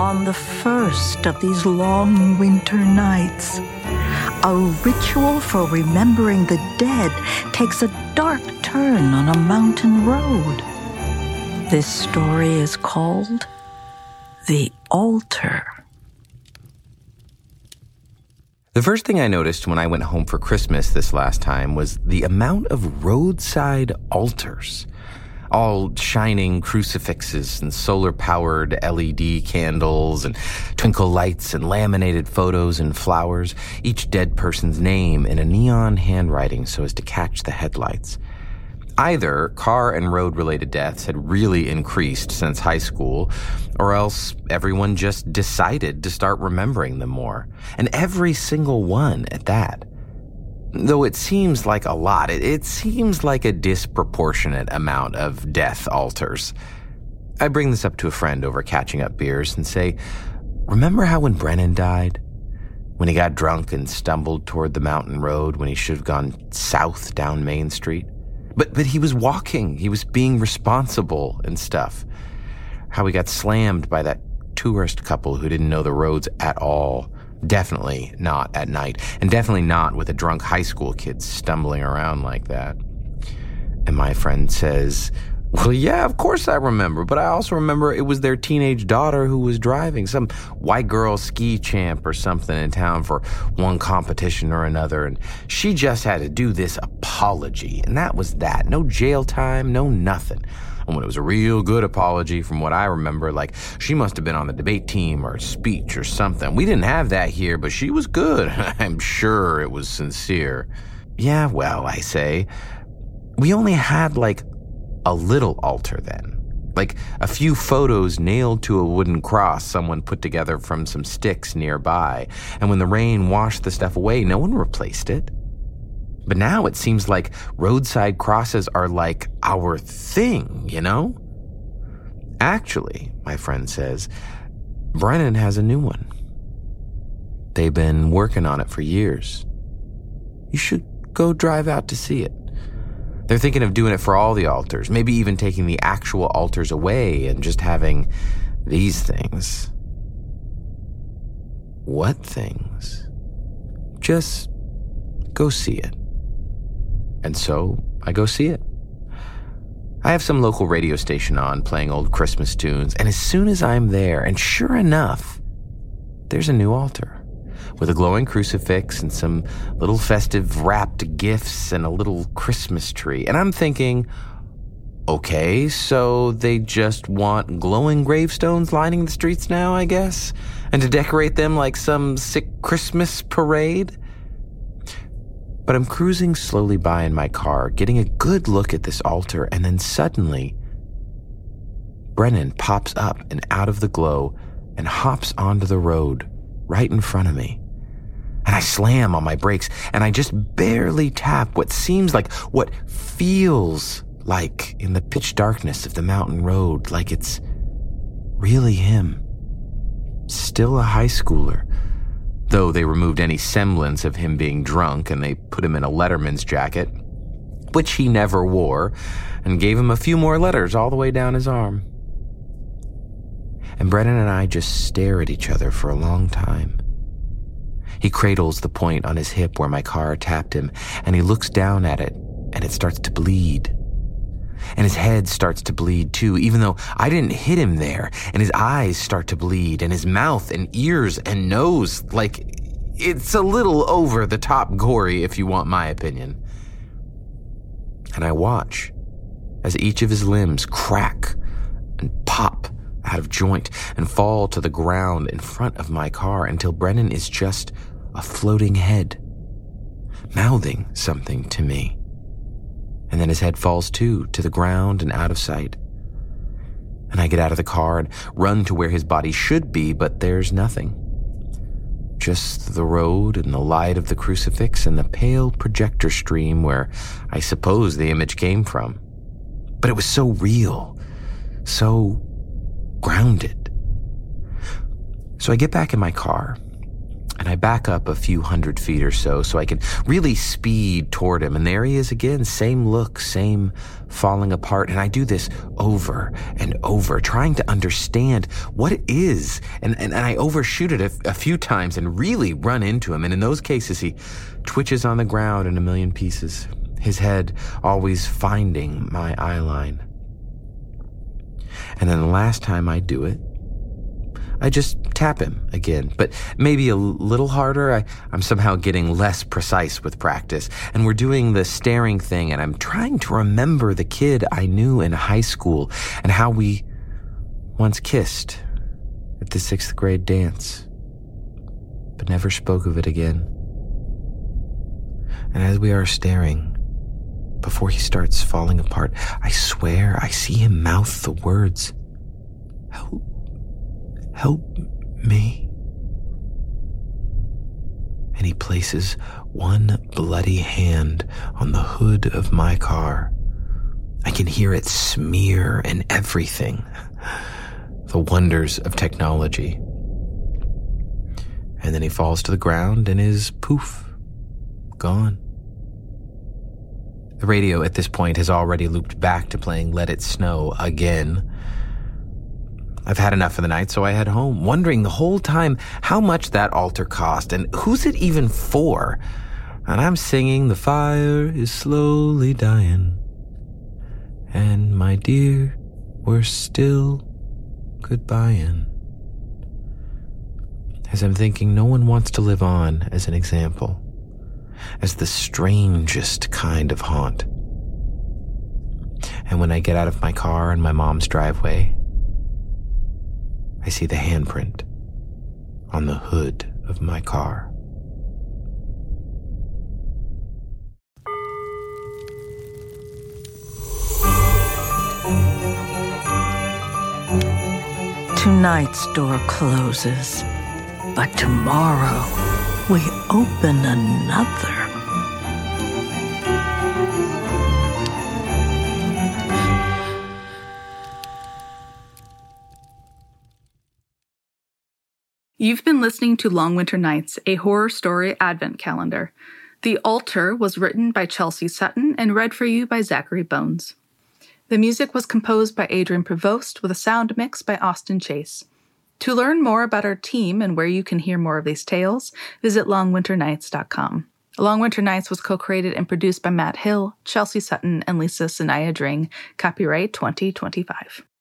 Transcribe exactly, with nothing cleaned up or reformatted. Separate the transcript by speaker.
Speaker 1: on the first of these long winter nights. A ritual for remembering the dead takes a dark turn on a mountain road. This story is called The Altar.
Speaker 2: The first thing I noticed when I went home for Christmas this last time was the amount of roadside altars. All shining crucifixes and solar-powered L E D candles and twinkle lights and laminated photos and flowers, each dead person's name in a neon handwriting so as to catch the headlights. Either car and road-related deaths had really increased since high school, or else everyone just decided to start remembering them more. And every single one at that. Though it seems like a lot, it, it seems like a disproportionate amount of death altars. I bring this up to a friend over catching up beers and say, remember how when Brennan died? When he got drunk and stumbled toward the mountain road when he should have gone south down Main Street? But but he was walking. He was being responsible and stuff. How he got slammed by that tourist couple who didn't know the roads at all. Definitely not at night. And definitely not with a drunk high school kid stumbling around like that. And my friend says, well, yeah, of course I remember. But I also remember it was their teenage daughter who was driving. Some white girl ski champ or something in town for one competition or another. And she just had to do this apology. And that was that. No jail time, no nothing. And when it was a real good apology from what I remember, like she must have been on the debate team or speech or something. We didn't have that here, but she was good. I'm sure it was sincere. Yeah, well, I say, we only had like a little altar then. Like a few photos nailed to a wooden cross someone put together from some sticks nearby. And when the rain washed the stuff away, no one replaced it. But now it seems like roadside crosses are like our thing, you know? Actually, my friend says, Brennan has a new one. They've been working on it for years. You should go drive out to see it. They're thinking of doing it for all the altars, maybe even taking the actual altars away and just having these things. What things? Just go see it. And so I go see it. I have some local radio station on playing old Christmas tunes, and as soon as I'm there, and sure enough, there's a new altar with a glowing crucifix and some little festive wrapped gifts and a little Christmas tree. And I'm thinking, okay, so they just want glowing gravestones lining the streets now, I guess? And to decorate them like some sick Christmas parade? But I'm cruising slowly by in my car, getting a good look at this altar, and then suddenly, Brennan pops up and out of the glow and hops onto the road right in front of me. And I slam on my brakes, and I just barely tap what seems like, what feels like in the pitch darkness of the mountain road, like it's really him. Still a high schooler. Though they removed any semblance of him being drunk and they put him in a letterman's jacket, which he never wore, and gave him a few more letters all the way down his arm. And Brennan and I just stare at each other for a long time. He cradles the point on his hip where my car tapped him, and he looks down at it, and it starts to bleed. And his head starts to bleed too, even though I didn't hit him there. And his eyes start to bleed, and his mouth and ears and nose, like, it's a little over the top gory if you want my opinion. And I watch as each of his limbs crack and pop out of joint and fall to the ground in front of my car until Brennan is just a floating head, mouthing something to me. And then his head falls too, to the ground and out of sight. And I get out of the car and run to where his body should be, but there's nothing. Just the road and the light of the crucifix and the pale projector stream where I suppose the image came from. But it was so real, so grounded. So I get back in my car, And I back up a few hundred feet or so so I can really speed toward him. And there he is again, same look, same falling apart. And I do this over and over, trying to understand what it is. And, and, and I overshoot it a, a few times and really run into him. And in those cases, he twitches on the ground in a million pieces, his head always finding my eye line. And then the last time I do it, I just tap him again, but maybe a little harder. I, I'm somehow getting less precise with practice. And we're doing the staring thing, and I'm trying to remember the kid I knew in high school and how we once kissed at the sixth grade dance, but never spoke of it again. And as we are staring, before he starts falling apart, I swear I see him mouth the words, "Help. Help me." And he places one bloody hand on the hood of my car. I can hear it smear and everything. The wonders of technology. And then he falls to the ground and is poof, gone. The radio at this point has already looped back to playing Let It Snow again. I've had enough for the night, so I head home, wondering the whole time how much that altar cost and who's it even for. And I'm singing, "The fire is slowly dying, and my dear, we're still goodbying." As I'm thinking, no one wants to live on as an example, as the strangest kind of haunt. And when I get out of my car in my mom's driveway, I see the handprint on the hood of my car.
Speaker 1: Tonight's door closes, but tomorrow we open another.
Speaker 3: You've been listening to Long Winter Nights, a horror story advent calendar. The Altar was written by Chelsea Sutton and read for you by Zachary Bones. The music was composed by Adrian Prevost with a sound mix by Austin Chase. To learn more about our team and where you can hear more of these tales, visit long winter nights dot com. Long Winter Nights was co-created and produced by Matt Hill, Chelsea Sutton, and Lisa Sanaya Dring. Copyright twenty twenty-five.